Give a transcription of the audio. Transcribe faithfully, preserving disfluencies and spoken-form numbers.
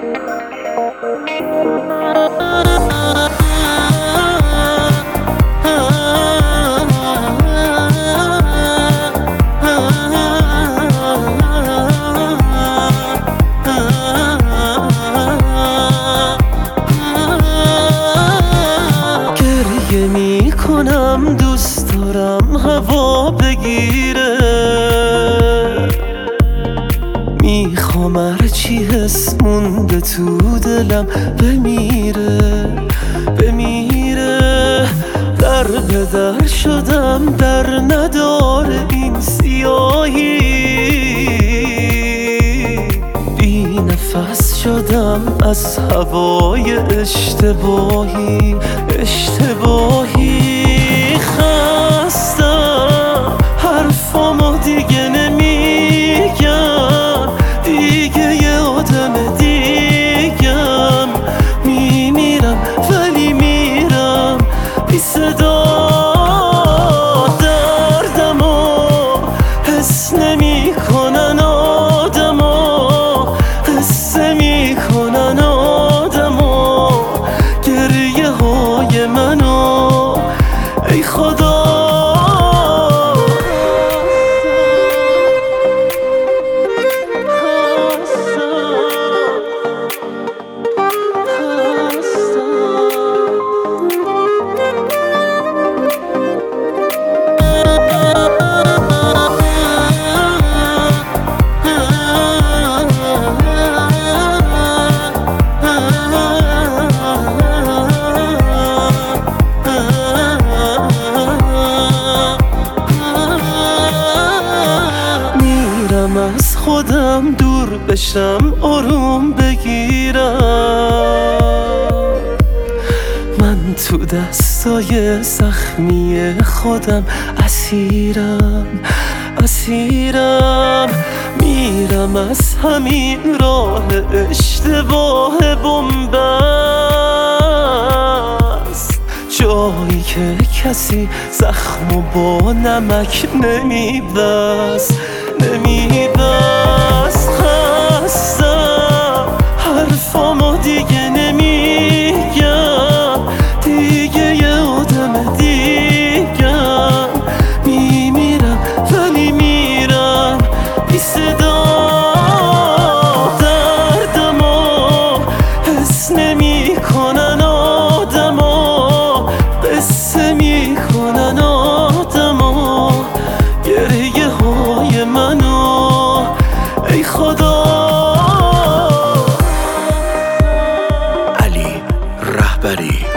گریه می کنم دوست دارم هوا بگیره، میخوام هرچی حس مونده تو دلم بمیره بمیره. در به در شدم در نداره این سیاهی، بی نفس شدم از هوای اشتباهی اشتباهی. خستم حرفامو دیگه نمیگم، دیگه یه آدم دیگم. میمیرم ولی میرم بی صدا، دردمو حس نمی کنن آدما، قصه می کنن آدما گریه های منو. ای خدا از خودم دور بشم آروم بگیرم، من تو دستای زخمی خودم اسیرم اسیرم. میرم از همین راه اشتباه بن‌بست، جایی که کسی زخمو با نمک نمیبست نمیبست. خستم حرفامو دیگه نمیگم، دیگه یه آدم دیگم. میمیرم ولی میرم بی صدا، دردمو حس نمی کنن آدما، قصه می کنن آدما گریه های منو. ای خدا علی رهبری.